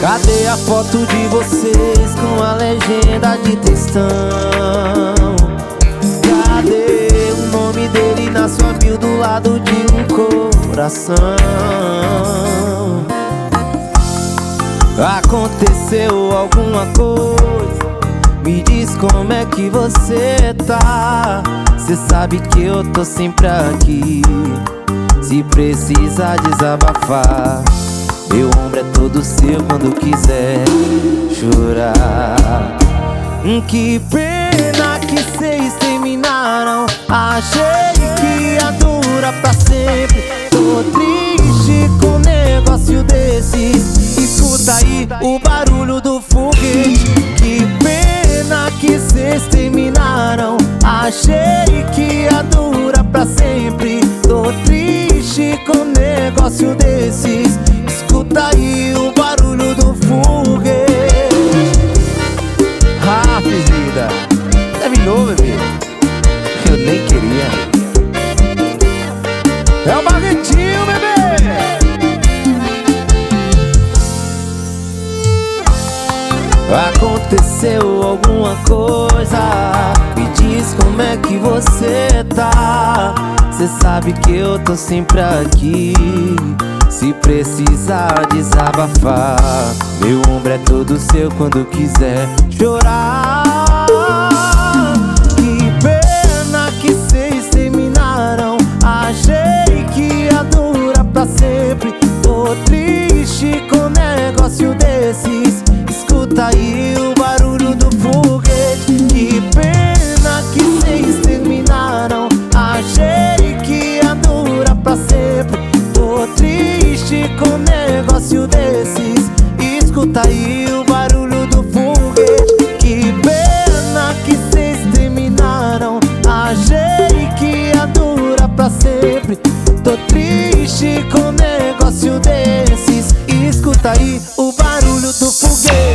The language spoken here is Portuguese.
Cadê a foto de vocês com a legenda de textão? Cadê o nome dele na sua bio do lado de um coração? Aconteceu alguma coisa? Me diz como é que você tá. Cê sabe que eu tô sempre aqui, se precisar desabafar. Meu ombro é todo seu quando quiser chorar. Que pena que cês terminaram. Achei que ia durar pra sempre. Tô triste com um negócio desses. Escuta aí o barulho do foguete. Que pena que cês terminaram. Achei que ia durar pra sempre. Tô triste com um negócio desses. Escuta aí o barulho do foguete. Ah, fizida, terminou, bebê. Eu nem queria. É o Barretinho, bebê. Aconteceu alguma coisa? Me diz como é que você tá. Cê sabe que eu tô sempre aqui, se precisar desabafar. Meu ombro é todo seu quando quiser chorar. Que pena que cês terminaram. Achei que ia durar pra sempre. Tô triste com um negócio desses. Escuta aí o barulho do foguete. Que pena que cês terminaram. Achei que ia durar pra sempre. Tô triste com um negócio desses. Escuta aí o barulho do foguete. Que pena que cês terminaram. Achei que ia durar pra sempre. Tô triste com um negócio desses. Escuta aí o barulho do foguete.